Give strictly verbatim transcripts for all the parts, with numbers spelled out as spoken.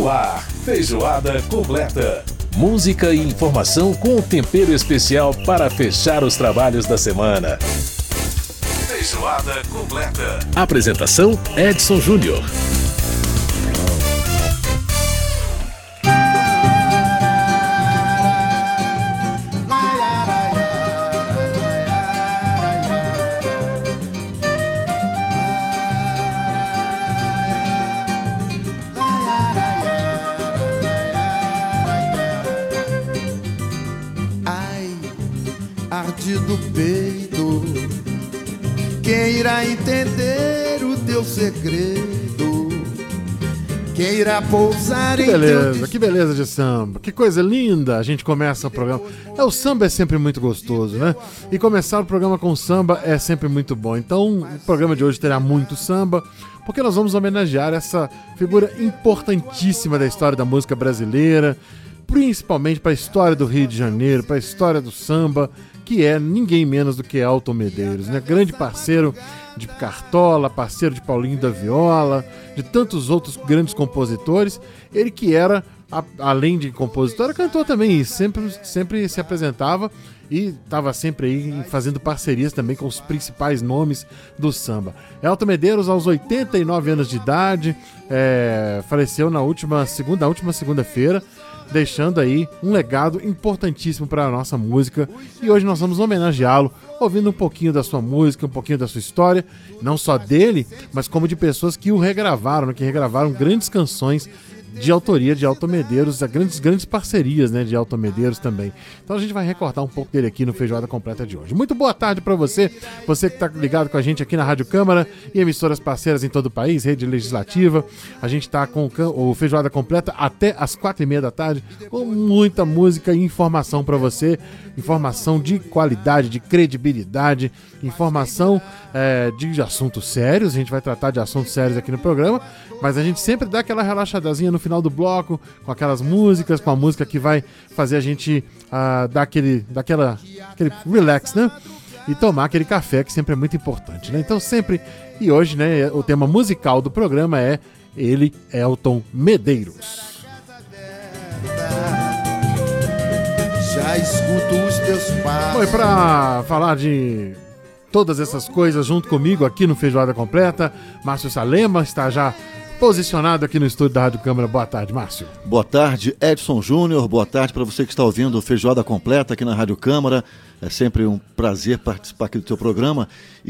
No ar, Feijoada Completa. Música e informação com tempero especial para fechar os trabalhos da semana. Feijoada Completa. Apresentação: Edson Júnior. Do peito, quem irá entender o teu segredo? Quem irá pousar que em beleza, teu... Que beleza de samba, que coisa linda. A gente começa o programa. É, o samba é sempre muito gostoso, né? E começar o programa com samba é sempre muito bom. Então, o programa de hoje terá muito samba, porque nós vamos homenagear essa figura importantíssima da história da música brasileira, principalmente para a história do Rio de Janeiro, para a história do samba, que é ninguém menos do que Elton Medeiros, né? Grande parceiro de Cartola, parceiro de Paulinho da Viola, de tantos outros grandes compositores. Ele que era, a, além de compositor, era cantor também, e sempre, sempre se apresentava e estava sempre aí fazendo parcerias também com os principais nomes do samba. Elton Medeiros, aos oitenta e nove anos de idade, é, faleceu na última, segunda, na última segunda-feira, deixando aí um legado importantíssimo para a nossa música. E hoje nós vamos homenageá-lo, ouvindo um pouquinho da sua música, um pouquinho da sua história, não só dele, mas como de pessoas que o regravaram, que regravaram grandes canções de autoria de Elton Medeiros, grandes, grandes parcerias, né, de Elton Medeiros também. Então a gente vai recordar um pouco dele aqui no Feijoada Completa de hoje. Muito boa tarde para você, você que está ligado com a gente aqui na Rádio Câmara e emissoras parceiras em todo o país, Rede Legislativa. A gente está com o Feijoada Completa até as quatro e meia da tarde, com muita música e informação para você, informação de qualidade, de credibilidade, informação é, de assuntos sérios. A gente vai tratar de assuntos sérios aqui no programa, mas a gente sempre dá aquela relaxadazinha no final do bloco, com aquelas músicas, com a música que vai fazer a gente uh, dar aquele, daquela, aquele relax, né? E tomar aquele café, que sempre é muito importante, né? Então sempre, e hoje, né, o tema musical do programa é ele, Elton Medeiros. Já escuto os teus passos. Bom, e pra falar de todas essas coisas junto comigo aqui no Feijoada Completa, Márcio Salema está já posicionado aqui no estúdio da Rádio Câmara. Boa tarde, Márcio. Boa tarde, Edson Júnior. Boa tarde para você que está ouvindo o Feijoada Completa aqui na Rádio Câmara. É sempre um prazer participar aqui do seu programa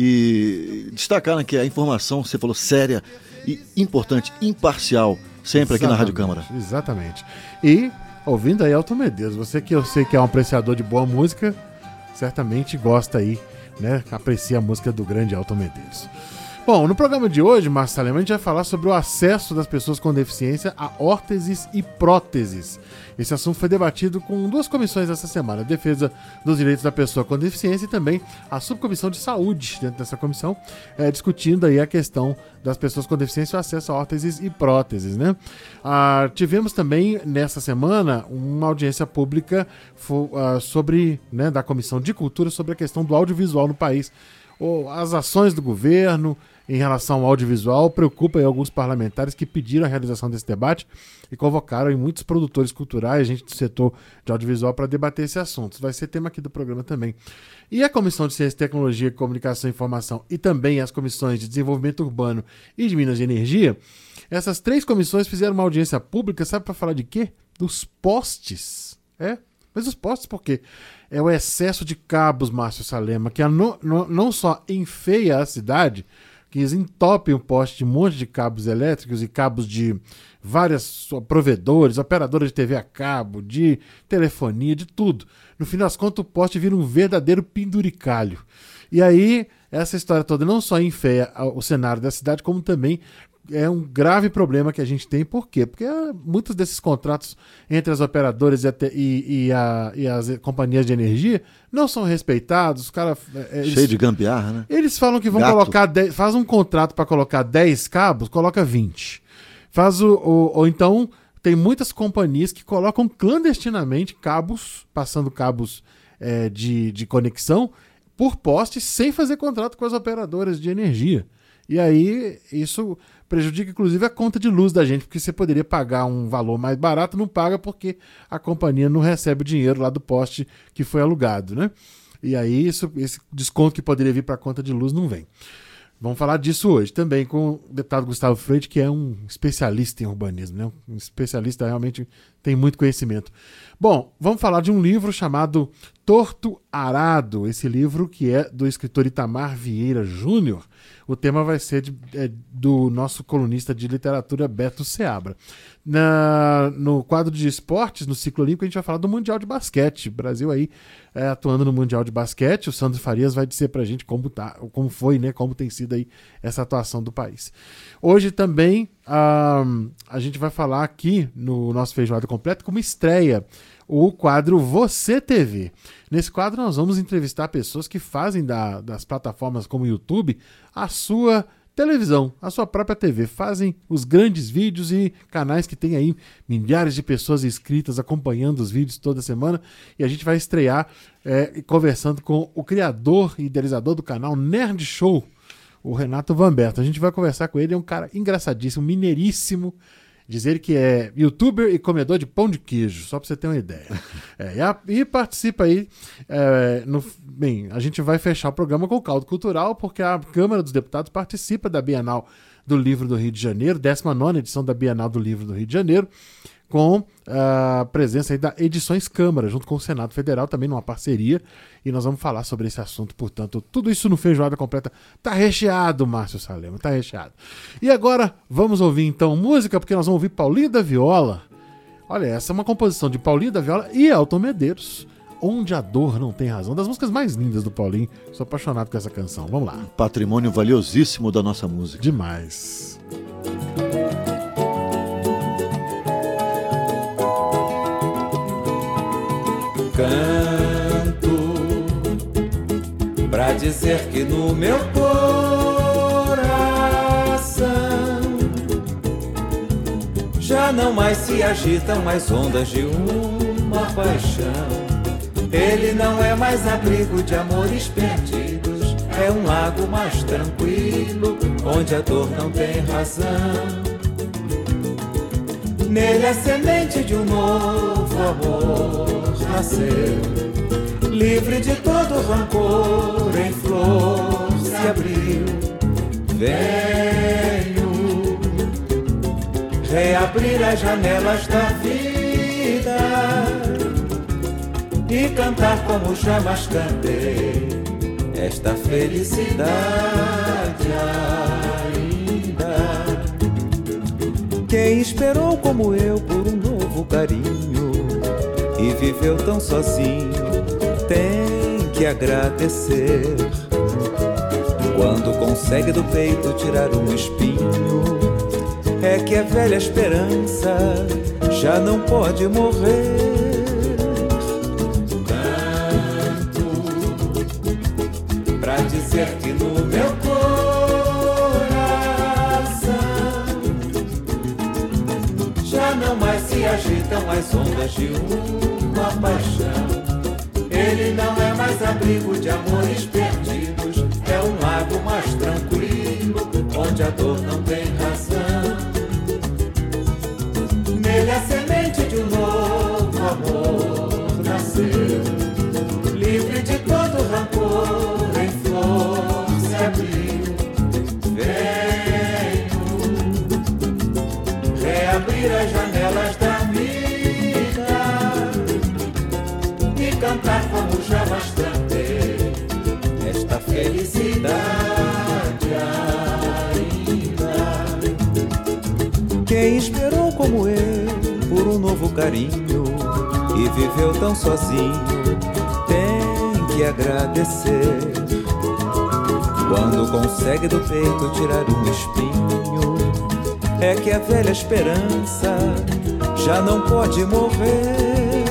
e destacar, né, que a informação, você falou, séria e importante, imparcial, sempre aqui na Rádio Câmara. Exatamente. E ouvindo aí Elton Medeiros, você que eu sei que é um apreciador de boa música, certamente gosta aí, né, aprecia a música do grande Elton Medeiros. Bom, no programa de hoje, Márcio Salema, a gente vai falar sobre o acesso das pessoas com deficiência a órteses e próteses. Esse assunto foi debatido com duas comissões essa semana, a Defesa dos Direitos da Pessoa com Deficiência e também a Subcomissão de Saúde, dentro dessa comissão, é, discutindo aí a questão das pessoas com deficiência e o acesso a órteses e próteses, né? Ah, tivemos também, nessa semana, uma audiência pública for, ah, sobre, né, da Comissão de Cultura sobre a questão do audiovisual no país. Ou as ações do governo em relação ao audiovisual preocupam aí alguns parlamentares que pediram a realização desse debate e convocaram aí muitos produtores culturais, gente do setor de audiovisual, para debater esse assunto. Isso vai ser tema aqui do programa também. E a Comissão de Ciência, Tecnologia, Comunicação e Informação e também as comissões de Desenvolvimento Urbano e de Minas e Energia, essas três comissões fizeram uma audiência pública, sabe para falar de quê? Dos postes. É? Mas os postes por quê? É o excesso de cabos, Márcio Salema, que não, não, não só enfeia a cidade, que eles entopem o poste de um monte de cabos elétricos e cabos de vários provedores, operadoras de T V a cabo, de telefonia, de tudo. No fim das contas, o poste vira um verdadeiro penduricalho. E aí, essa história toda não só enfeia o cenário da cidade, como também é um grave problema que a gente tem. Por quê? Porque muitos desses contratos entre as operadoras e, a, e, e, a, e as companhias de energia não são respeitados. Os cara, eles, cheio de gambiarra, né? Eles falam que vão Gato. colocar dez, faz um contrato para colocar dez cabos, coloca vinte. Faz o, o, ou então tem muitas companhias que colocam clandestinamente cabos, passando cabos é, de, de conexão por poste sem fazer contrato com as operadoras de energia. E aí isso prejudica inclusive a conta de luz da gente, porque você poderia pagar um valor mais barato, não paga porque a companhia não recebe o dinheiro lá do poste que foi alugado, né? E aí isso, esse desconto que poderia vir para a conta de luz não vem. Vamos falar disso hoje também com o deputado Gustavo Freire, que é um especialista em urbanismo, né? Um especialista, realmente tem muito conhecimento. Bom, vamos falar de um livro chamado Torto Arado, esse livro que é do escritor Itamar Vieira Júnior. O tema vai ser de, é, do nosso colunista de literatura Beto Seabra. Na, no quadro de esportes, no ciclo olímpico, a gente vai falar do Mundial de Basquete. O Brasil aí é, atuando no Mundial de Basquete. O Sandro Farias vai dizer pra gente como, tá, como foi, né, como tem sido aí essa atuação do país. Hoje também um, a gente vai falar aqui no nosso Feijoada Completa como estreia o quadro Você T V. Nesse quadro nós vamos entrevistar pessoas que fazem da, das plataformas como o YouTube a sua televisão, a sua própria T V. Fazem os grandes vídeos e canais que tem aí milhares de pessoas inscritas acompanhando os vídeos toda semana. E a gente vai estrear é, conversando com o criador e idealizador do canal Nerd Show, o Renato Vamberto. A gente vai conversar com ele, é um cara engraçadíssimo, mineiríssimo. Dizer que é youtuber e comedor de pão de queijo, só para você ter uma ideia. É, e, a, e participa aí. É, no, bem, a gente vai fechar o programa com o caldo cultural, porque a Câmara dos Deputados participa da Bienal do Livro do Rio de Janeiro, décima nona edição da Bienal do Livro do Rio de Janeiro, com a presença aí da Edições Câmara, junto com o Senado Federal, também numa parceria, e nós vamos falar sobre esse assunto, portanto, tudo isso no Feijoada Completa. Tá recheado, Márcio Salema, tá recheado. E agora, vamos ouvir então música, porque nós vamos ouvir Paulinho da Viola. Olha, essa é uma composição de Paulinho da Viola e Elton Medeiros, Onde a Dor Não Tem Razão, das músicas mais lindas do Paulinho. Sou apaixonado com essa canção, vamos lá. Patrimônio valiosíssimo da nossa música. Demais. Canto pra dizer que no meu coração já não mais se agitam as ondas de uma paixão. Ele não é mais abrigo de amores perdidos, é um lago mais tranquilo, onde a dor não tem razão. Nele a semente de um novo amor nasceu, livre de todo rancor, em flor se abriu. Venho reabrir as janelas da vida e cantar como jamais cantei esta felicidade ainda. Quem esperou como eu por um novo carinho e viveu tão sozinho tem que agradecer. Quando consegue do peito tirar um espinho, é que a velha esperança já não pode morrer. Canto pra dizer que no meu já não mais se agitam as ondas de uma paixão. Ele não é mais abrigo de amores perdidos, é um lago mais tranquilo, onde a dor não tem razão. Nele a semente de um novo amor nasceu, livre de todo rancor, em flor se abriu. Reabrir as janelas da vida e cantar como jamais cantei esta felicidade ainda. Quem esperou como eu por um novo carinho e viveu tão sozinho tem que agradecer. Quando consegue do peito tirar um espinho, é que a velha esperança já não pode morrer.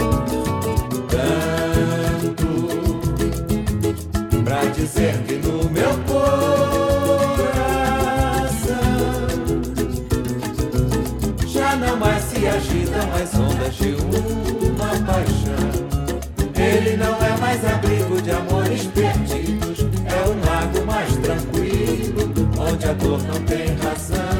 Canto pra dizer que no meu coração já não mais se agitam as ondas de uma paixão. Ele não é mais abrigo de amores perdidos, é um lago mais tranquilo, a dor não tem razão.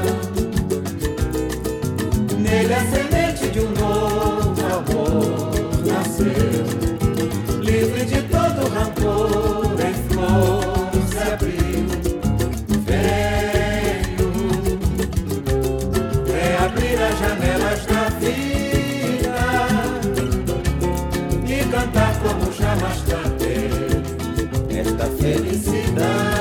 Nele a semente de um novo amor nasceu, livre de todo rancor, em flor se abriu. Venho, vem abrir as janelas da vida e cantar como jamais cantei esta felicidade.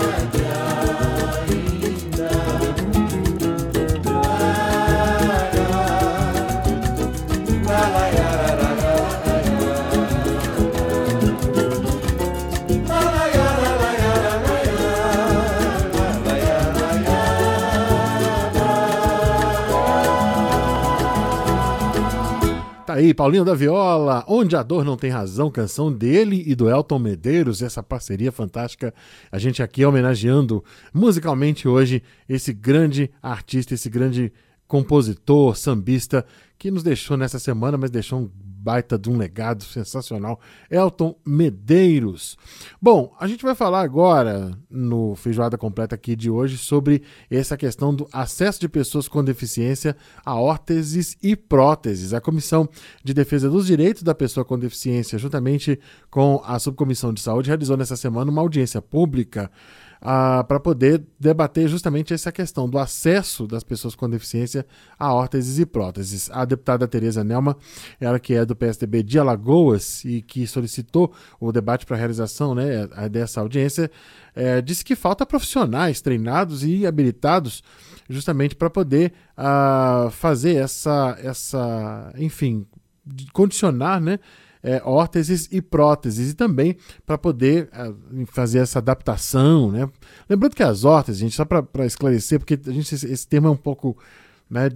Aí, Paulinho da Viola, Onde a Dor Não Tem Razão, canção dele e do Elton Medeiros, essa parceria fantástica. A gente aqui homenageando musicalmente hoje esse grande artista, esse grande compositor, sambista, que nos deixou nessa semana, mas deixou um baita de um legado sensacional, Elton Medeiros. Bom, a gente vai falar agora, no Feijoada Completa aqui de hoje, sobre essa questão do acesso de pessoas com deficiência a órteses e próteses. A Comissão de Defesa dos Direitos da Pessoa com Deficiência, juntamente com a Subcomissão de Saúde, realizou nessa semana uma audiência pública Ah, para poder debater justamente essa questão do acesso das pessoas com deficiência a órteses e próteses. A deputada Tereza Nelma, ela que é do P S D B de Alagoas e que solicitou o debate para a realização, né, dessa audiência, é, disse que falta profissionais treinados e habilitados justamente para poder ah, fazer essa, essa, enfim, condicionar, né, É, órteses e próteses, e também para poder é, fazer essa adaptação, né? Lembrando que as órteses, gente, só para esclarecer, porque a gente, esse, esse termo é um pouco, né,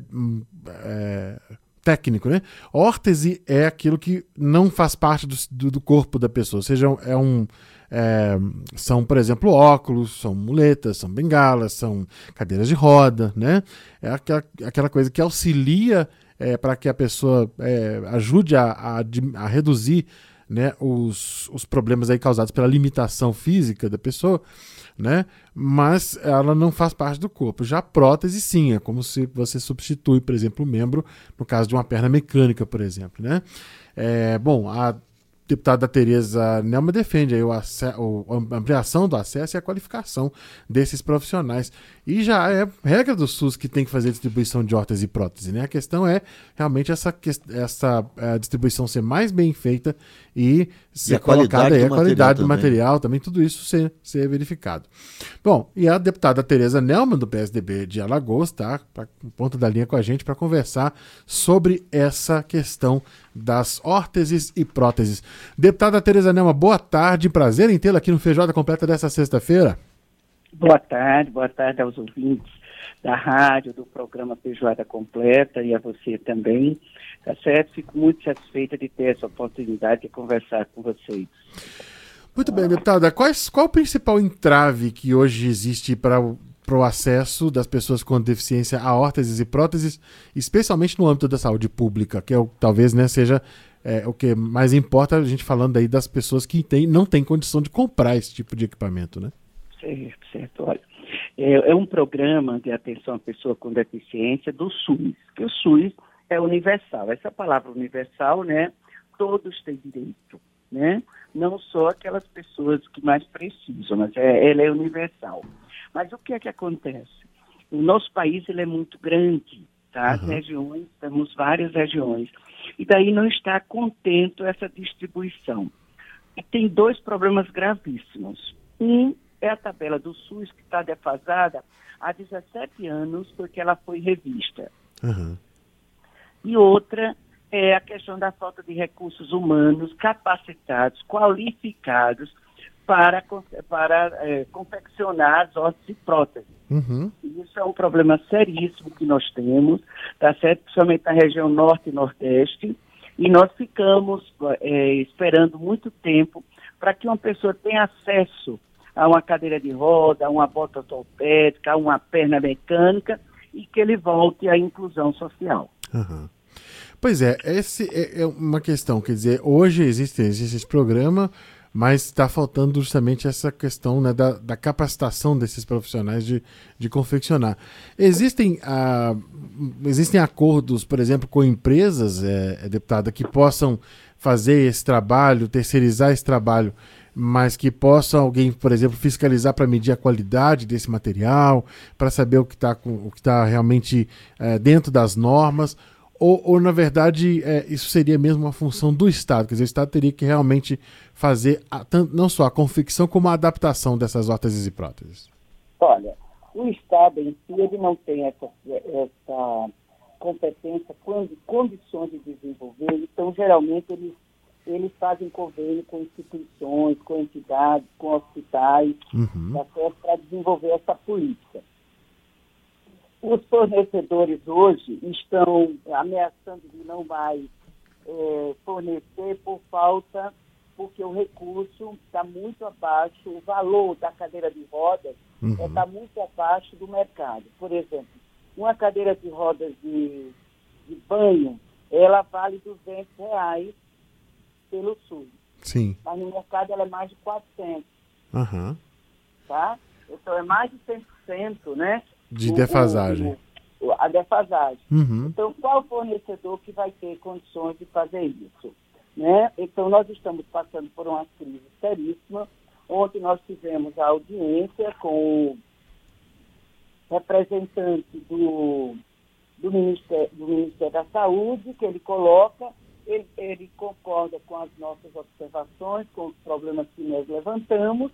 é, técnico, né? Órtese é aquilo que não faz parte do, do, do corpo da pessoa, ou seja, é um, é, são, por exemplo, óculos, são muletas, são bengalas, são cadeiras de roda, né? É aquela, aquela coisa que auxilia É, para que a pessoa é, ajude a, a, a reduzir, né, os, os problemas aí causados pela limitação física da pessoa, né, mas ela não faz parte do corpo. Já a prótese, sim, é como se você substitui, por exemplo, o membro, no caso de uma perna mecânica, por exemplo. Né? É, bom, a deputada Tereza Nelma defende aí o acesso, a ampliação do acesso e a qualificação desses profissionais. E já é regra do SUS que tem que fazer distribuição de órteses e próteses. Né? A questão é realmente essa, essa a distribuição ser mais bem feita e ser e a colocada aí, a qualidade do material, também tudo isso ser, ser verificado. Bom, e a deputada Tereza Nelma, do P S D B de Alagoas, está tá, ponta da linha com a gente para conversar sobre essa questão das órteses e próteses. Deputada Tereza Nelma, boa tarde, prazer em tê-la aqui no Feijoada Completa dessa sexta-feira. Boa tarde, boa tarde aos ouvintes da rádio, do programa Feijoada Completa e a você também, tá certo? Fico muito satisfeita de ter essa oportunidade de conversar com vocês. Muito bem, deputada, quais, qual o principal entrave que hoje existe para o para o acesso das pessoas com deficiência a órteses e próteses, especialmente no âmbito da saúde pública, que é o, talvez, né, seja é, o que mais importa, a gente falando aí das pessoas que tem, não têm condição de comprar esse tipo de equipamento, né? Certo, certo. Olha, é, é um programa de atenção à pessoa com deficiência do SUS, que o SUS é universal. Essa palavra universal, né, todos têm direito, né? Não só aquelas pessoas que mais precisam, mas é, ela é universal. Mas o que é que acontece? O nosso país ele é muito grande, tá? As uhum. regiões, temos várias regiões. E daí não está contento essa distribuição. E tem dois problemas gravíssimos. Um é a tabela do SUS, que está defasada há dezessete anos, porque ela foi revista. Uhum. E outra é a questão da falta de recursos humanos capacitados, qualificados, para, para é, confeccionar as órteses e próteses. Uhum. Isso é um problema seríssimo que nós temos, tá certo? Principalmente na região norte e nordeste, e nós ficamos é, esperando muito tempo para que uma pessoa tenha acesso a uma cadeira de roda, a uma bota ortopédica, a uma perna mecânica, e que ele volte à inclusão social. Uhum. Pois é, essa é uma questão, quer dizer, hoje existe, existe esse programa, mas está faltando justamente essa questão, né, da, da capacitação desses profissionais de, de confeccionar. Existem, ah, existem acordos, por exemplo, com empresas, é, deputada, que possam fazer esse trabalho, terceirizar esse trabalho, mas que possa alguém, por exemplo, fiscalizar para medir a qualidade desse material, para saber o que está o que tá realmente é, dentro das normas, ou, ou na verdade, é, isso seria mesmo uma função do Estado, quer dizer, o Estado teria que realmente fazer a, tanto, não só a confecção, como a adaptação dessas órteses e próteses? Olha, o Estado em si, ele não tem essa, essa competência, condições de desenvolver, então, geralmente, eles eles fazem convênio com instituições, com entidades, com hospitais, uhum. para desenvolver essa política. Os fornecedores hoje estão ameaçando de não mais é, fornecer por falta, porque o recurso está muito abaixo, o valor da cadeira de rodas uhum. está muito abaixo do mercado. Por exemplo, uma cadeira de rodas de, de banho, ela vale duzentos reais pelo SUS. Sim. Mas no mercado ela é mais de quatrocentos. Uhum. Tá? Então é mais de cem por cento, né? De defasagem. O, o, a defasagem. Uhum. Então, qual fornecedor que vai ter condições de fazer isso? Né? Então, nós estamos passando por uma crise seríssima. Ontem nós tivemos a audiência com o representante do, do, Ministério, do Ministério da Saúde, que ele coloca, ele, ele concorda com as nossas observações, com os problemas que nós levantamos,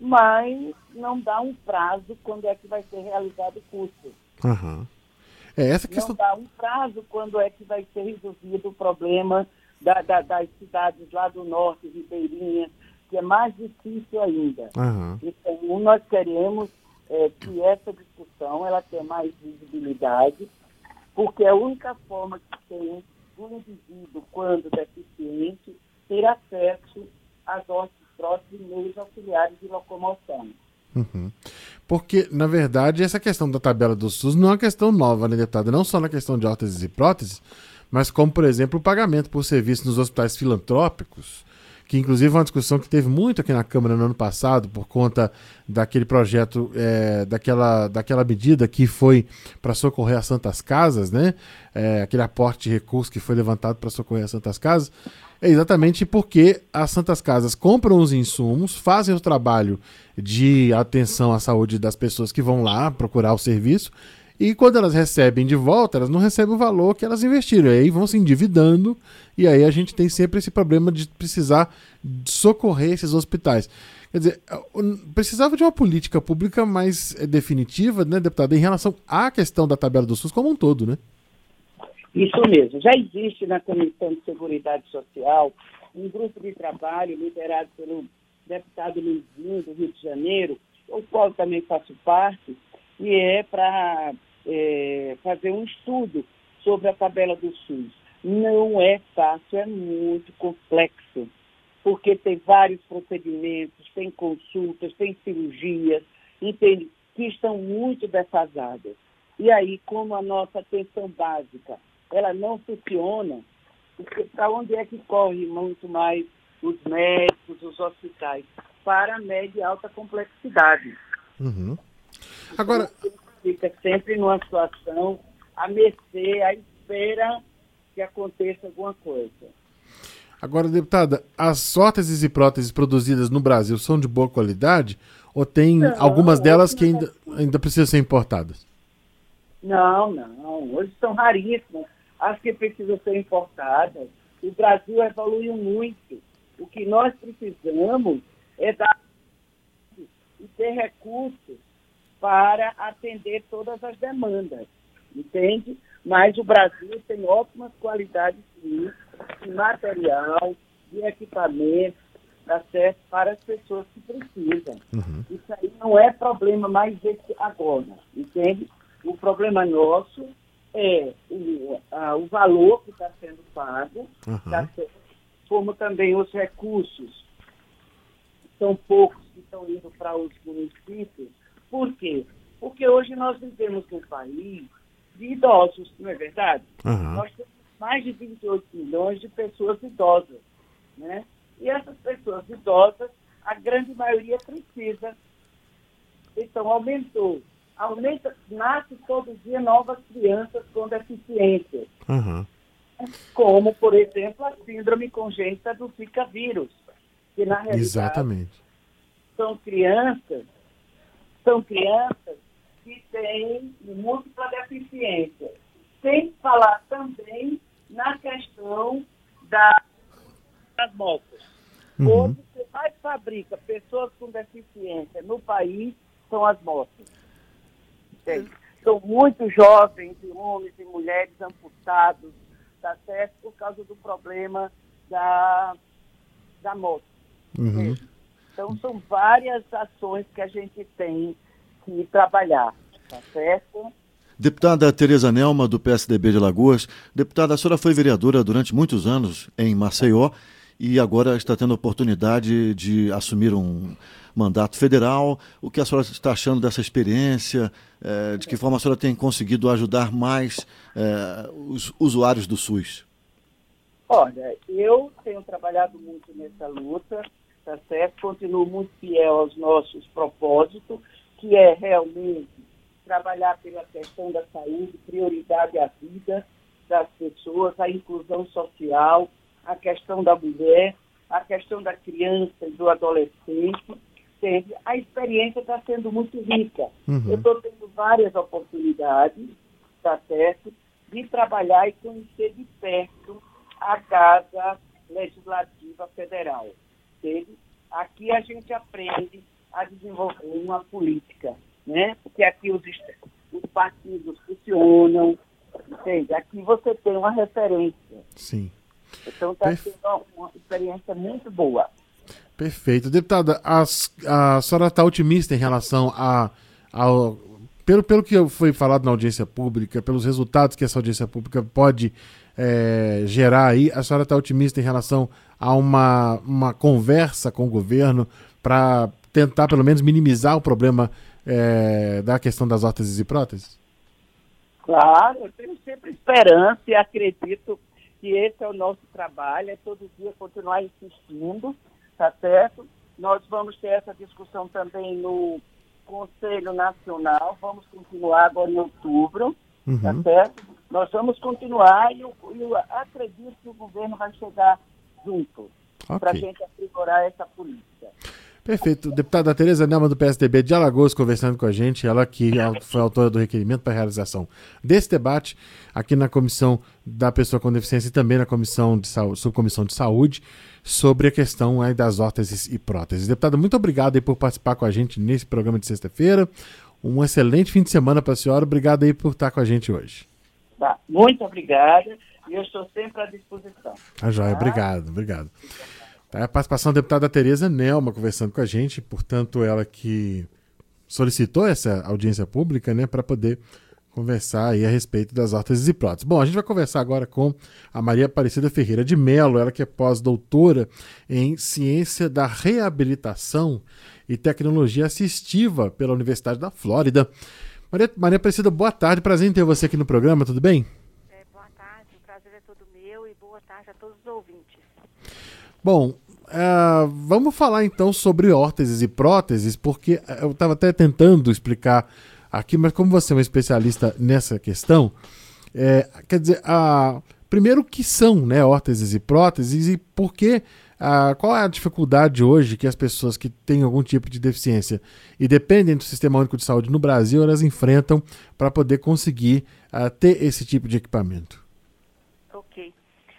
mas não dá um prazo quando é que vai ser realizado o curso. Uhum. É, essa questão... Não dá um prazo quando é que vai ser resolvido o problema da, da, das cidades lá do norte, Ribeirinha, que é mais difícil ainda. Uhum. Então, nós queremos é, que essa discussão ela tenha mais visibilidade, porque é a única forma que tem o indivíduo, quando deficiente, ter acesso às órteses próteses e meios auxiliares de locomoção. Uhum. Porque, na verdade, essa questão da tabela do SUS não é uma questão nova, né, deputada? Não só na questão de órteses e próteses, mas como, por exemplo, o pagamento por serviço nos hospitais filantrópicos, que inclusive é uma discussão que teve muito aqui na Câmara no ano passado, por conta daquele projeto, é, daquela, daquela medida que foi para socorrer as Santas Casas, né? É, aquele aporte de recursos que foi levantado para socorrer as Santas Casas, é exatamente porque as Santas Casas compram os insumos, fazem o trabalho de atenção à saúde das pessoas que vão lá procurar o serviço, e quando elas recebem de volta, elas não recebem o valor que elas investiram. E aí vão se endividando, e aí a gente tem sempre esse problema de precisar socorrer esses hospitais. Quer dizer, precisava de uma política pública mais definitiva, né, deputada, em relação à questão da tabela do SUS como um todo, né? Isso mesmo. Já existe na Comissão de Seguridade Social um grupo de trabalho liderado pelo deputado Luizinho, do Rio de Janeiro, o qual também faço parte, e é para é, fazer um estudo sobre a tabela do SUS. Não é fácil, é muito complexo, porque tem vários procedimentos, tem consultas, tem cirurgias, entende, que estão muito defasadas. E aí, como a nossa atenção básica, ela não funciona, porque para onde é que corre muito mais os médicos, os hospitais? Para média e alta complexidade. Uhum. Agora, fica sempre numa situação à mercê, à espera que aconteça alguma coisa. Agora, deputada, as órteses e próteses produzidas no Brasil são de boa qualidade ou tem não, algumas delas que ainda, ainda precisam ser importadas? Não, não. Hoje são raríssimas. As que precisam ser importadas. O Brasil evoluiu muito. O que nós precisamos é dar e ter recursos para atender todas as demandas, entende? Mas o Brasil tem ótimas qualidades sim, de material, de equipamento, tá certo? Para as pessoas que precisam. Uhum. Isso aí não é problema mais desse agora, entende? O problema nosso é o, a, o valor que está sendo pago, uhum. tá certo? Como também os recursos são poucos que estão indo para os municípios. Por quê? Porque hoje nós vivemos num país de idosos, não é verdade? Uhum. Nós temos mais de vinte e oito milhões de pessoas idosas, né? E essas pessoas idosas, a grande maioria precisa. Então, aumentou. Aumenta, nasce todo dia novas crianças com deficiências. Uhum. Como, por exemplo, a síndrome congênita do Zika vírus. Que, na realidade, Exatamente. são crianças, são crianças que têm múltipla deficiência. Sem falar também na questão da, das motos. Uhum. Hoje, o que mais fabrica pessoas com deficiência no país são as motos. Entende? São muitos jovens, e homens e mulheres amputados, tá certo? Por causa do problema da, da moto. Uhum. Então, são várias ações que a gente tem que trabalhar, tá certo? Deputada Tereza Nelma, do P S D B de Alagoas. Deputada, a senhora foi vereadora durante muitos anos em Maceió e agora está tendo a oportunidade de assumir um mandato federal. O que a senhora está achando dessa experiência? Eh, de que forma a senhora tem conseguido ajudar mais eh, os usuários do SUS? Olha, eu tenho trabalhado muito nessa luta, tá certo? Continuo muito fiel aos nossos propósitos, que é realmente trabalhar pela questão da saúde, prioridade à vida das pessoas, a inclusão social, a questão da mulher, a questão da criança e do adolescente. Entende? A experiência está sendo muito rica. Uhum. Eu estou tendo várias oportunidades, tá certo, de trabalhar e conhecer de perto a Casa Legislativa Federal. Entende? Aqui a gente aprende a desenvolver uma política, né? Porque aqui os, os partidos funcionam, entende? Aqui você tem uma referência. Sim. Então está Perfe... sendo uma, uma experiência muito boa. Perfeito. Deputada, as, a senhora está otimista em relação a, ao... Pelo, pelo que foi falado na audiência pública, pelos resultados que essa audiência pública pode é, gerar aí, a senhora está otimista em relação a uma, uma conversa com o governo para tentar, pelo menos, minimizar o problema é, da questão das órteses e próteses? Claro, eu tenho sempre esperança e acredito que esse é o nosso trabalho, é todo dia continuar insistindo, tá certo? Nós vamos ter essa discussão também no Conselho Nacional, vamos continuar agora em outubro, Uhum. tá certo? Nós vamos continuar e eu, eu acredito que o governo vai chegar junto Ok. para a gente aprimorar essa política. Perfeito. Deputada Tereza Nelma, do P S D B de Alagoas, conversando com a gente, ela que foi autora do requerimento para a realização desse debate aqui na Comissão da Pessoa com Deficiência e também na Comissão de Saúde, Subcomissão de Saúde, sobre a questão aí das órteses e próteses. Deputada, muito obrigado aí por participar com a gente nesse programa de sexta-feira. Um excelente fim de semana para a senhora. Obrigado aí por estar com a gente hoje. Tá. Muito obrigada e eu estou sempre à disposição. Tá joia, obrigado, obrigado. Tá, a participação da deputada Tereza Nelma conversando com a gente, portanto, ela que solicitou essa audiência pública, né, para poder conversar aí a respeito das órteses e próteses. Bom, a gente vai conversar agora com a Maria Aparecida Ferreira de Mello, ela que é pós-doutora em Ciência da Reabilitação e Tecnologia Assistiva pela Universidade da Flórida. Maria, Maria Aparecida, boa tarde, prazer em ter você aqui no programa, tudo bem? É, boa tarde, o prazer é todo meu e boa tarde a todos os ouvintes. Bom, uh, vamos falar então sobre órteses e próteses, porque eu estava até tentando explicar aqui, mas como você é um especialista nessa questão, é, quer dizer, uh, primeiro o que são, né, órteses e próteses e por que, uh, qual é a dificuldade hoje que as pessoas que têm algum tipo de deficiência e dependem do Sistema Único de Saúde no Brasil, elas enfrentam para poder conseguir uh, ter esse tipo de equipamento? Ok.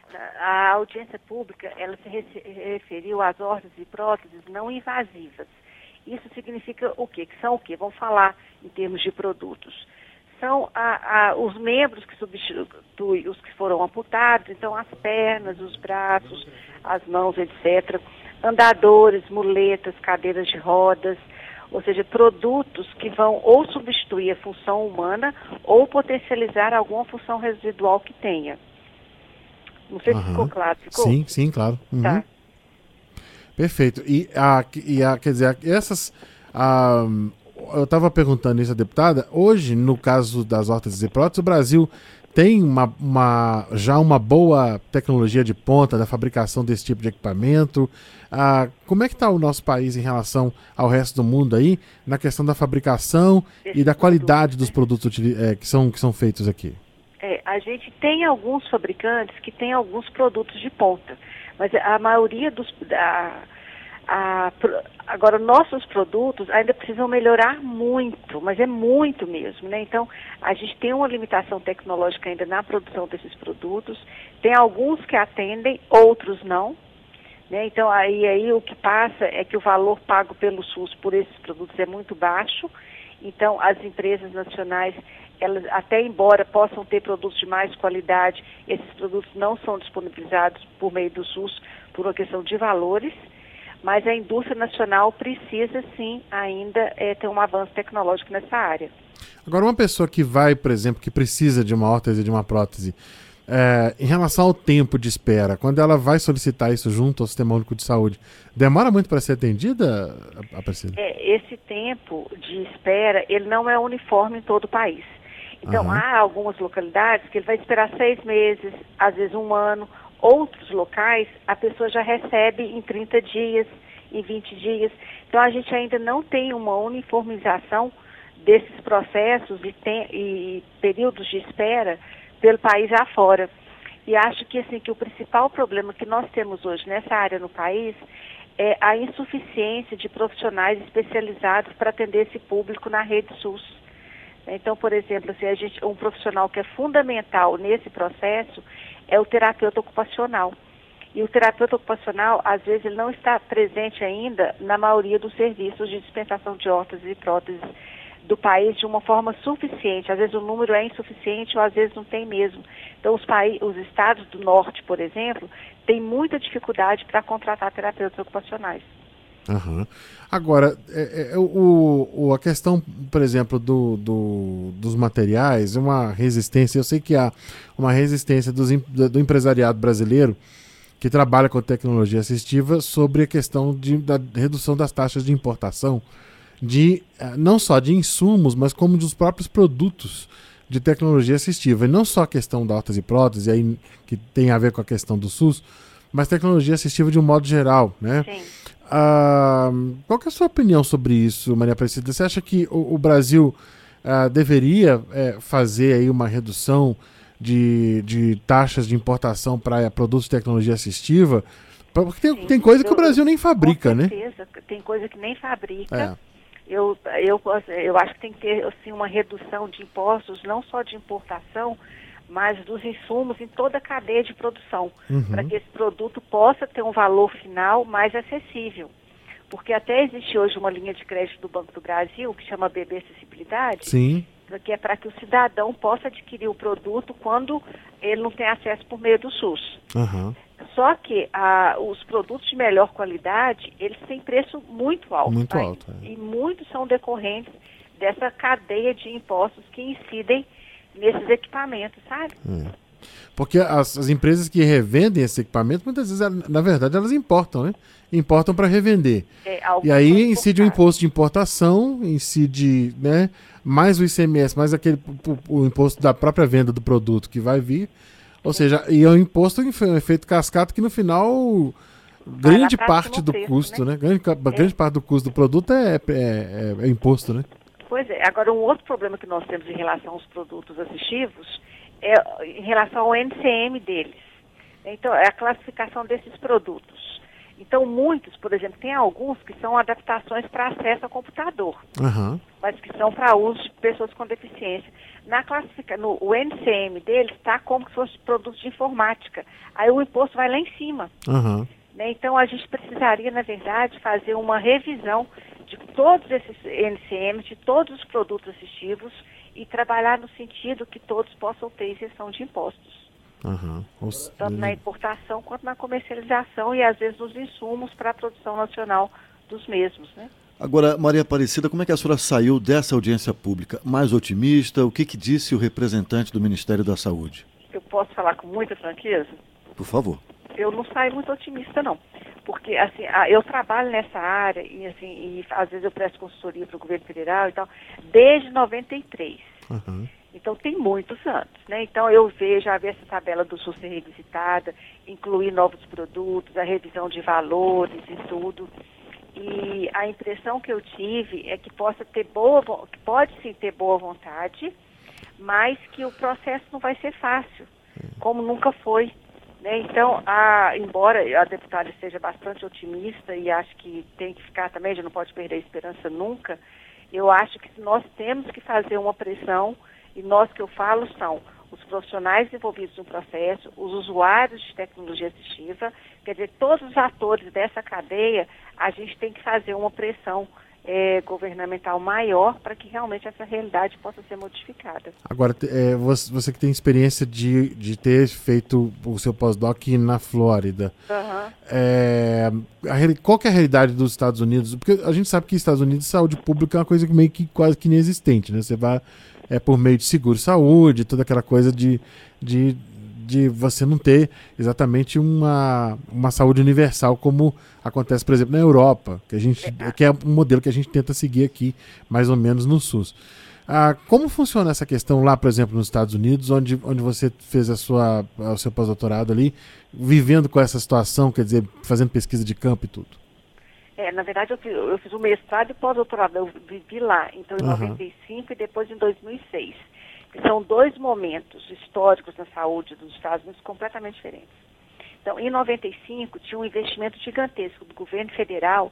A audiência pública, ela se referiu às órteses e próteses não invasivas. Isso significa o quê? Que são o quê? Vamos falar em termos de produtos. São a, a, os membros que substituem os que foram amputados, então as pernas, os braços, as mãos, etcétera. Andadores, muletas, cadeiras de rodas, ou seja, produtos que vão ou substituir a função humana ou potencializar alguma função residual que tenha. Não sei se Uhum. ficou claro. Ficou? Sim, sim, claro. Uhum. Tá. Perfeito. E, a, e a, quer dizer, essas... A, eu estava perguntando isso à deputada. Hoje, no caso das órteses e próteses, o Brasil tem uma, uma, já uma boa tecnologia de ponta da fabricação desse tipo de equipamento? Ah, como é que está o nosso país em relação ao resto do mundo aí, na questão da fabricação Esse e da qualidade produto, dos né? produtos é, que, são, que são feitos aqui? É, a gente tem alguns fabricantes que têm alguns produtos de ponta, mas a maioria dos... A, a, agora, nossos produtos ainda precisam melhorar muito, mas é muito mesmo, né? Então, a gente tem uma limitação tecnológica ainda na produção desses produtos, tem alguns que atendem, outros não, né? Então, aí, aí o que passa é que o valor pago pelo SUS por esses produtos é muito baixo, então as empresas nacionais, elas, até embora possam ter produtos de mais qualidade, esses produtos não são disponibilizados por meio do SUS por uma questão de valores, mas a indústria nacional precisa sim ainda é, ter um avanço tecnológico nessa área. Agora, uma pessoa que vai, por exemplo, que precisa de uma órtese, de uma prótese, é, em relação ao tempo de espera, quando ela vai solicitar isso junto ao Sistema Único de Saúde, demora muito para ser atendida, Aparecida? É, esse tempo de espera, ele não é uniforme em todo o país. Então, uhum. há algumas localidades que ele vai esperar seis meses, às vezes um ano. Outros locais, a pessoa já recebe em trinta dias, em vinte dias. Então, a gente ainda não tem uma uniformização desses processos e, tem, e períodos de espera pelo país afora. E acho que, assim, que o principal problema que nós temos hoje nessa área no país é a insuficiência de profissionais especializados para atender esse público na rede SUS. Então, por exemplo, assim, a gente, um profissional que é fundamental nesse processo é o terapeuta ocupacional. E o terapeuta ocupacional, às vezes, ele não está presente ainda na maioria dos serviços de dispensação de órteses e próteses do país de uma forma suficiente. Às vezes o número é insuficiente ou às vezes não tem mesmo. Então, os, paí- os estados do norte, por exemplo, têm muita dificuldade para contratar terapeutas ocupacionais. Uhum. Agora, é, é, o, o, a questão, por exemplo, do, do, dos materiais, uma resistência, eu sei que há uma resistência dos, do empresariado brasileiro que trabalha com tecnologia assistiva sobre a questão de, da redução das taxas de importação, de, não só de insumos, mas como dos próprios produtos de tecnologia assistiva. E não só a questão da órtese e prótese, aí, que tem a ver com a questão do SUS, mas tecnologia assistiva de um modo geral, né? Sim. Ah, qual que é a sua opinião sobre isso, Maria Aparecida? Você acha que o, o Brasil ah, deveria é, fazer aí uma redução de, de taxas de importação para produtos de tecnologia assistiva? Porque tem, Sim, tem coisa que eu, o Brasil nem fabrica, né? Com certeza, né? Tem coisa que nem fabrica. É. Eu, eu, eu acho que tem que ter assim, uma redução de impostos, não só de importação, mas dos insumos em toda a cadeia de produção, uhum. para que esse produto possa ter um valor final mais acessível. Porque até existe hoje uma linha de crédito do Banco do Brasil, que chama B B Acessibilidade, Sim. que é para que o cidadão possa adquirir o produto quando ele não tem acesso por meio do SUS. Uhum. Só que ah, os produtos de melhor qualidade, eles têm preço muito alto. Muito tá? alto. É. E muitos são decorrentes dessa cadeia de impostos que incidem nesses equipamentos, sabe? É. Porque as, as empresas que revendem esse equipamento, muitas vezes, na verdade, elas importam, né? Importam para revender. É, e aí incide o imposto de importação, incide, né, mais o I C M S, mais aquele, o, o imposto da própria venda do produto que vai vir. Ou seja, e é um imposto em efeito cascata que no final grande parte do preço, custo, né? né? Grande, é. grande parte do custo do produto é, é, é, é imposto, né? Pois é. Agora, um outro problema que nós temos em relação aos produtos assistivos é em relação ao N C M deles. Então, é a classificação desses produtos. Então, muitos, por exemplo, tem alguns que são adaptações para acesso ao computador, uhum. mas que são para uso de pessoas com deficiência. Na classifica, no, o N C M deles está como se fosse produtos de informática. Aí o imposto vai lá em cima. Uhum. Né? Então, a gente precisaria, na verdade, fazer uma revisão de todos esses N C Ms, de todos os produtos assistivos e trabalhar no sentido que todos possam ter isenção de impostos. Uhum. Tanto na importação quanto na comercialização e, às vezes, nos insumos para a produção nacional dos mesmos, né? Agora, Maria Aparecida, como é que a senhora saiu dessa audiência pública? Mais otimista? O que, que disse o representante do Ministério da Saúde? Eu posso falar com muita franqueza? Por favor. Eu não saio muito otimista, não. Porque, assim, eu trabalho nessa área e, assim, e às vezes eu presto consultoria para o governo federal e tal, desde noventa e três. Uhum. Então, tem muitos anos, né? Então, eu vejo, já vi essa tabela do SUS ser revisitada, incluir novos produtos, a revisão de valores e tudo. E a impressão que eu tive é que possa ter boa, que pode sim ter boa vontade, mas que o processo não vai ser fácil, como nunca foi, né? Então, a, embora a deputada esteja bastante otimista e acho que tem que ficar também, já não pode perder a esperança nunca, eu acho que nós temos que fazer uma pressão, e nós que eu falo são os profissionais envolvidos no processo, os usuários de tecnologia assistiva, quer dizer, todos os atores dessa cadeia, a gente tem que fazer uma pressão é, governamental maior para que realmente essa realidade possa ser modificada. Agora, é, você, você que tem experiência de, de ter feito o seu pós-doc na Flórida, Uhum. é, a, qual que é a realidade dos Estados Unidos? Porque a gente sabe que nos Estados Unidos saúde pública é uma coisa meio que quase que inexistente, né? Você vai é, por meio de seguro-saúde, toda aquela coisa de, de, de você não ter exatamente uma, uma saúde universal como acontece, por exemplo, na Europa, que, a gente, que é um modelo que a gente tenta seguir aqui, mais ou menos no SUS. Ah, como funciona essa questão lá, por exemplo, nos Estados Unidos, onde, onde você fez a sua, o seu pós-doutorado ali, vivendo com essa situação, quer dizer, fazendo pesquisa de campo e tudo? É, na verdade, eu fiz, eu fiz o mestrado e pós-doutorado, eu vivi lá, então em uhum. noventa e cinco e depois em dois mil e seis. Que são dois momentos históricos na saúde dos Estados Unidos completamente diferentes. Então, em noventa e cinco, tinha um investimento gigantesco do governo federal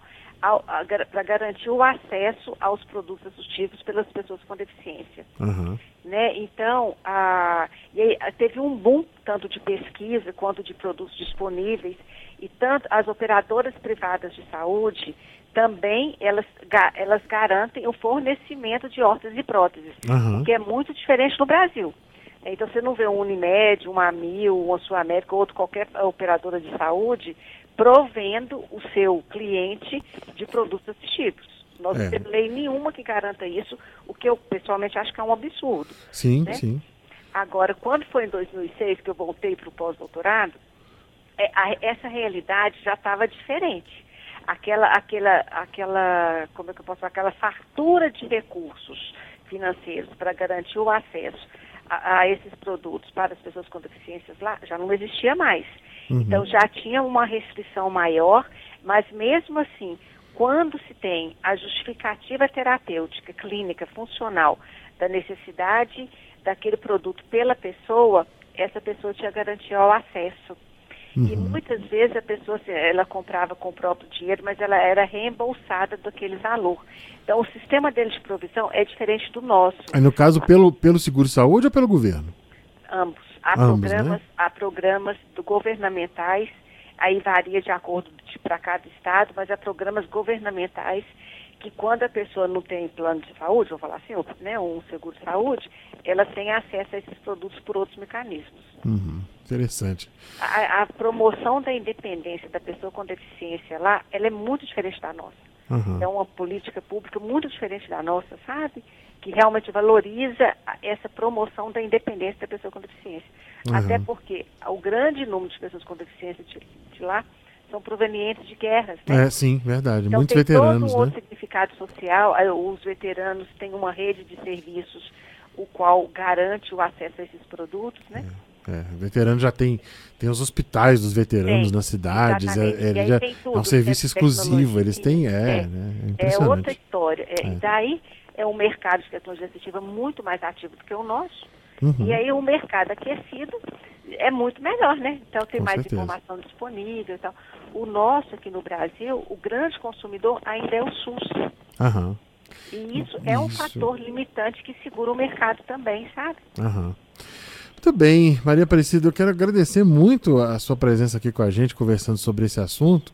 para garantir o acesso aos produtos assistivos pelas pessoas com deficiência. Uhum. Né? Então, a, e aí, teve um boom, tanto de pesquisa quanto de produtos disponíveis, e tanto as operadoras privadas de saúde também elas, elas garantem o fornecimento de órteses e próteses, uhum. que é muito diferente no Brasil. Então, você não vê um Unimed, uma Amil, uma Sul América ou outra, qualquer operadora de saúde provendo o seu cliente de produtos assistivos. Nós não é. temos lei nenhuma que garanta isso, o que eu pessoalmente acho que é um absurdo. Sim, né? sim. Agora, quando foi em dois mil e seis que eu voltei para o pós-doutorado, é, a, essa realidade já estava diferente. Aquela, aquela, aquela, como é que eu posso falar, aquela fartura de recursos financeiros para garantir o acesso a, a esses produtos para as pessoas com deficiências lá, já não existia mais. Uhum. Então já tinha uma restrição maior, mas mesmo assim, quando se tem a justificativa terapêutica, clínica, funcional, da necessidade daquele produto pela pessoa, essa pessoa tinha garantia ao acesso. Uhum. E muitas vezes a pessoa, ela comprava com o próprio dinheiro, mas ela era reembolsada daquele valor. Então o sistema deles de provisão é diferente do nosso. Aí, no caso, pelo, pelo seguro-saúde ou pelo governo? Ambos. Há Ambos, programas, né? há programas do governamentais, aí varia de acordo para cada estado, mas há programas governamentais que quando a pessoa não tem plano de saúde, vou falar assim, né, um seguro de saúde, ela tem acesso a esses produtos por outros mecanismos. Uhum. Interessante. A, a promoção da independência da pessoa com deficiência lá, ela é muito diferente da nossa. Uhum. É uma política pública muito diferente da nossa, sabe? Que realmente valoriza essa promoção da independência da pessoa com deficiência. Uhum. Até porque o grande número de pessoas com deficiência de, de lá são provenientes de guerras, né? É, sim, verdade. Então, muitos tem veteranos, todo um né? outro significado social. Os veteranos têm uma rede de serviços o qual garante o acesso a esses produtos, né? É, é. Veteranos já tem, tem os hospitais dos veteranos tem, nas cidades, é, exatamente. é, já, tudo, é um serviço exclusivo, eles têm, é, é, né? É é impressionante. outra história. É, É. Daí é um mercado de tecnologia assistiva muito mais ativo do que o nosso. Uhum. E aí o mercado aquecido é muito melhor, né? Então tem Com mais certeza. informação disponível e tal. O nosso aqui no Brasil, o grande consumidor ainda é o SUS. Aham, E isso é um Isso. fator limitante que segura o mercado também, sabe? aham. Muito bem, Maria Aparecida, eu quero agradecer muito a sua presença aqui com a gente, conversando sobre esse assunto,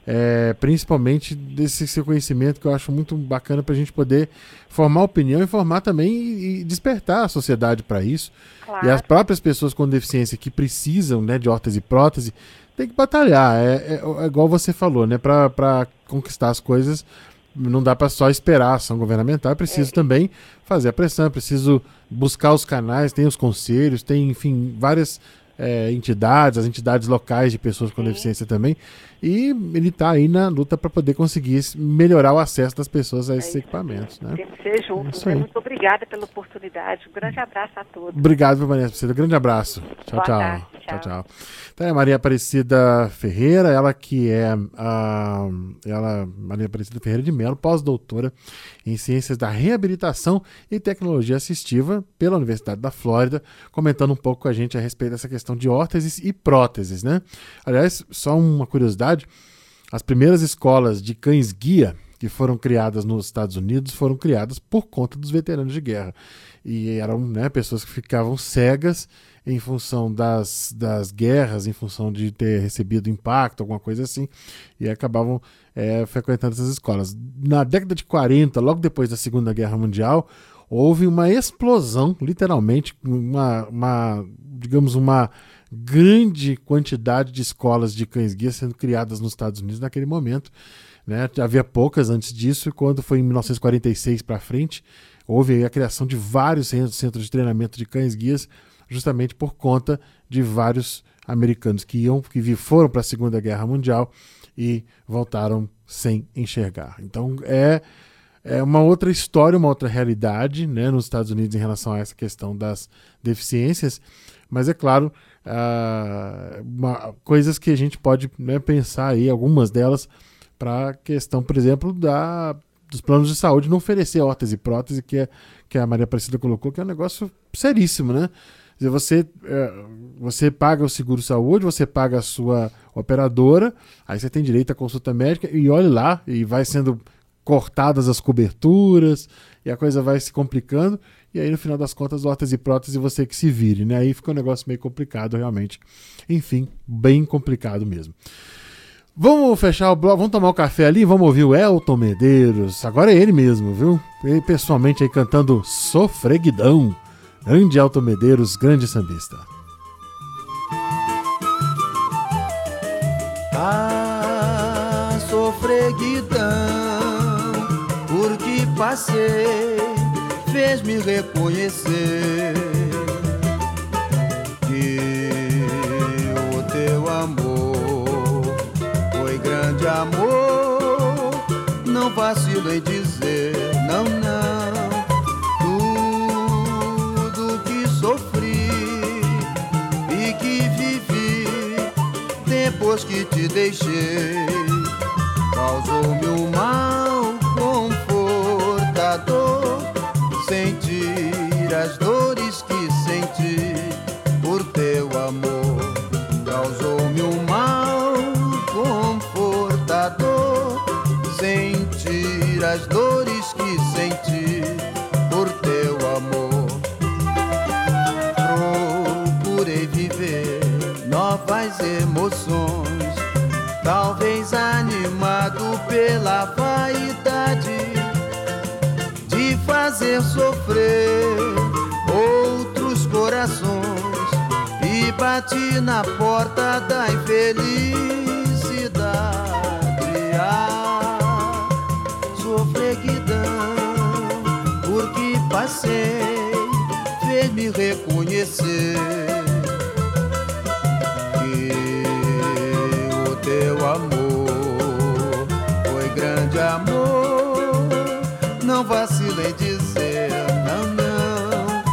é, principalmente desse seu conhecimento que eu acho muito bacana para a gente poder formar opinião, informar também e, e despertar a sociedade para isso. Claro. E as próprias pessoas com deficiência que precisam, né, de órtese e prótese, tem que batalhar, é, é, é igual você falou, né, para conquistar as coisas. Não dá para só esperar a ação governamental, é preciso é. também fazer a pressão, é preciso buscar os canais, tem os conselhos, tem, enfim, várias é, entidades, as entidades locais de pessoas com Sim. deficiência também. E ele está aí na luta para poder conseguir melhorar o acesso das pessoas a esses é equipamentos. Né? Tem que ser juntos. Né? Muito obrigada pela oportunidade. Um grande abraço a todos. Obrigado, Maria Aparecida. Um grande abraço. Tchau, Boa tchau. Tarde, tchau. Tchau, tchau. Então, é Maria Aparecida Ferreira, ela que é a ela, Maria Aparecida Ferreira de Mello, pós-doutora em Ciências da Reabilitação e Tecnologia Assistiva pela Universidade da Flórida, comentando um pouco com a gente a respeito dessa questão de órteses e próteses, né? Aliás, só uma curiosidade, as primeiras escolas de cães-guia que foram criadas nos Estados Unidos foram criadas por conta dos veteranos de guerra. E eram, né, pessoas que ficavam cegas em função das, das guerras, em função de ter recebido impacto, alguma coisa assim, e acabavam é, frequentando essas escolas. Na década de quarenta, logo depois da Segunda Guerra Mundial, houve uma explosão, literalmente, uma, uma digamos, uma grande quantidade de escolas de cães-guia sendo criadas nos Estados Unidos naquele momento. Né? Havia poucas antes disso, e quando foi em mil novecentos e quarenta e seis para frente, houve a criação de vários centros de treinamento de cães-guias, justamente por conta de vários americanos que iam, que foram para a Segunda Guerra Mundial e voltaram sem enxergar. Então é, é uma outra história, uma outra realidade, né, nos Estados Unidos em relação a essa questão das deficiências, mas é claro, uh, uma, coisas que a gente pode, né, pensar aí, algumas delas, para a questão, por exemplo, da, dos planos de saúde não oferecer órtese e prótese, que, é, que a Maria Aparecida colocou, que é um negócio seríssimo, né? Quer dizer, você, é, você paga o seguro-saúde, você paga a sua operadora, aí você tem direito à consulta médica, e olhe lá, e vai sendo cortadas as coberturas, e a coisa vai se complicando, e aí no final das contas, órtese e prótese, você que se vire, né? Aí fica um negócio meio complicado, realmente. Enfim, bem complicado mesmo. Vamos fechar o bloco, vamos tomar um café ali, vamos ouvir o Elton Medeiros. Agora é ele mesmo, viu? Ele pessoalmente aí cantando Sofreguidão. Grande Elton Medeiros, grande sambista. Ah, sofreguidão, porque passei, fez-me reconhecer que o teu amor foi grande amor. Não vacilo em dizer não, não. Depois que te deixei, causou-me um mal confortador. Sentir as dores que senti por teu amor, causou-me um mal confortador. Sentir as dores que senti por teu amor. Procurei viver novas emoções, talvez animado pela vaidade de fazer sofrer outros corações, e bati na porta da infelicidade. Ah, sofreguidão, porque passei, fez-me reconhecer teu amor foi grande amor. Não vacilo em dizer não, não.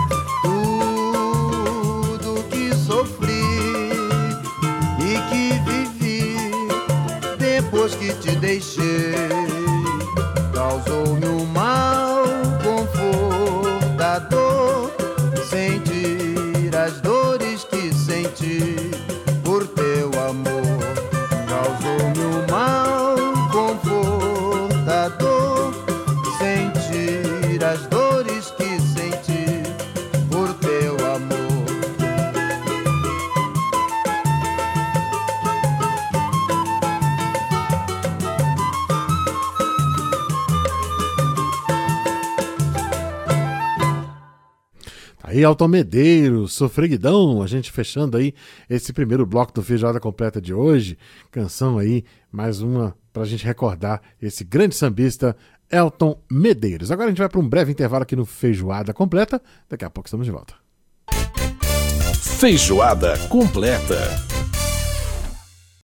Tudo que sofri e que vivi depois que te deixei, causou-me um mal confortador. Sentir as dores que senti por teu amor, causou-me um mal confortador. Sentir as dores que senti por teu amor. Aí, Elton Medeiros, Sofreguidão, a gente fechando aí esse primeiro bloco do Feijoada Completa de hoje. Canção aí, mais uma pra gente recordar esse grande sambista, Elton Medeiros. Agora a gente vai para um breve intervalo aqui no Feijoada Completa. Daqui a pouco estamos de volta. Feijoada completa.